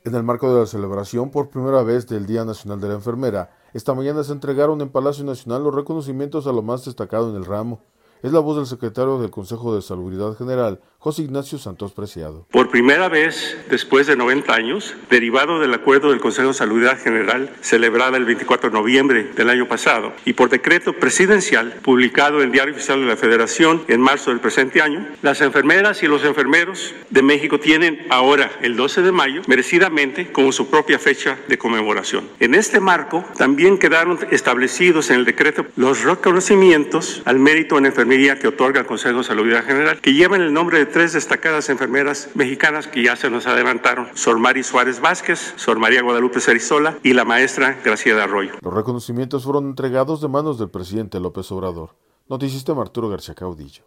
En el marco de la celebración por primera vez del Día Nacional de la Enfermera, esta mañana se entregaron en Palacio Nacional los reconocimientos a lo más destacado en el ramo. Es la voz del secretario del Consejo de Salubridad General, José Ignacio Santos Preciado. Por primera vez, después de 90 años, derivado del acuerdo del Consejo de Salubridad General celebrado el 24 de noviembre del año pasado y por decreto presidencial publicado en el Diario Oficial de la Federación en marzo del presente año, las enfermeras y los enfermeros de México tienen ahora el 12 de mayo merecidamente como su propia fecha de conmemoración. En este marco también quedaron establecidos en el decreto los reconocimientos al mérito en enfermería que otorga el Consejo de Salubridad General, que llevan el nombre de 3 destacadas enfermeras mexicanas que ya se nos adelantaron: Sor Mari Suárez Vázquez, Sor María Guadalupe Cerizola y la maestra Graciela Arroyo. Los reconocimientos fueron entregados de manos del presidente López Obrador. Noticista Arturo García Caudillo.